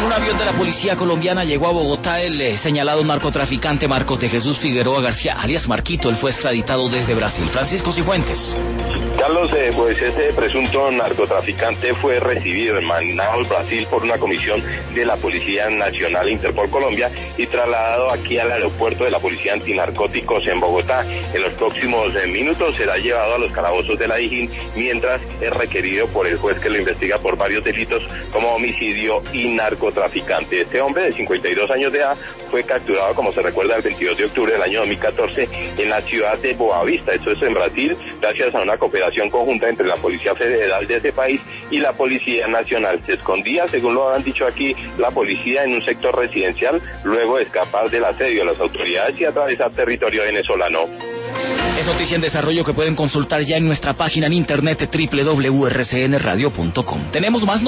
un avión de la policía colombiana llegó a Bogotá el señalado narcotraficante Marcos de Jesús Figueroa García, alias Marquito. Él fue extraditado desde Brasil. Francisco Cifuentes. Carlos, pues este presunto narcotraficante fue recibido en Manaus, Brasil, por una comisión de la Policía Nacional Interpol Colombia y trasladado aquí al aeropuerto de la Policía Antinarcóticos en Bogotá. En los próximos minutos será llevado a los calabozos de la Dijín, mientras es requerido por el juez que lo investiga por varios delitos como homicidio y narcotraficante. Este hombre de 52 años de edad fue capturado, como se recuerda, el 22 de octubre del año 2014 en la ciudad de Boavista. Esto es en Brasil, gracias a una cooperación conjunta entre la Policía Federal de ese país y la Policía Nacional. Se escondía, según lo han dicho aquí, la policía en un sector residencial, luego de escapar del asedio de las autoridades y atravesar territorio venezolano. Es noticia en desarrollo que pueden consultar ya en nuestra página en internet www.rcnradio.com. Tenemos más